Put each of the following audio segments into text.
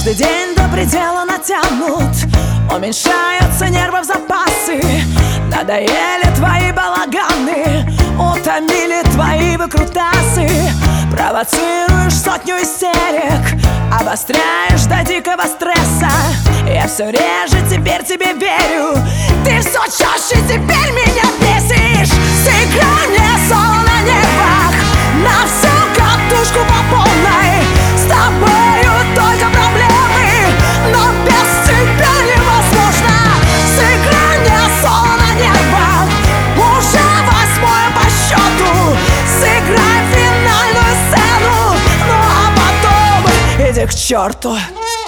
Каждый день до предела натянут, уменьшаются нервов запасы. Надоели твои балаганы, утомили твои выкрутасы. Провоцируешь сотню истерик, обостряешь до дикого стресса. Я все реже теперь тебе верю, ты все чаще теперь меня бесишь. Сыграй мне соло на нервах, на всю катушку по полной. С тобою только проблемы, но без тебя невозможно. Сыграй мне соло на нервах, уже 8-е по счету. Сыграй финальную сцену, ну а потом иди к черту.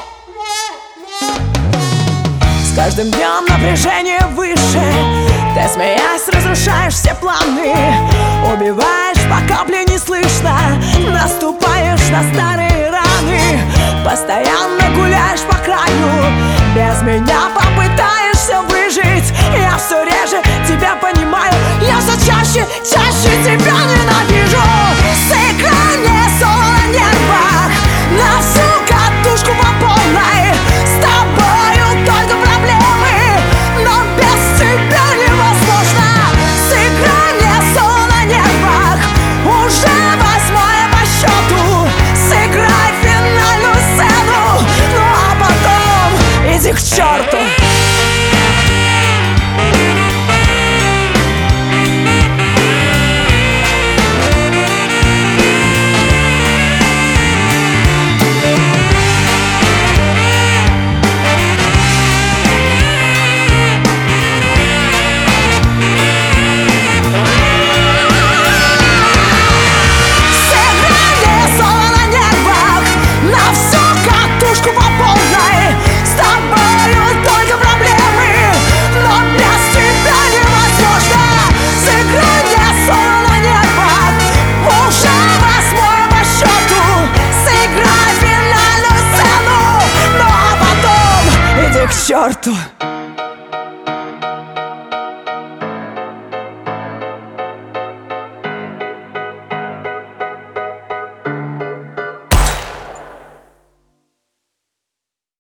С каждым днем напряжение выше, ты, смеясь, разрушаешь все планы. Убиваешь по капле не слышно, наступаешь на старые раны. Постоянно гуляешь по краю, без меня попытаешься выжить. Я все реже тебя понимаю, я все чаще тебя ненавижу. Сыграй мне соло на нервах, на всю катушку по полной. С тобою только проблемы, но без тебя невозможно. Сыграй мне соло на нервах, уже 8-е по счету. Сыграй финальную сцену, ну а потом иди к черту. К черту!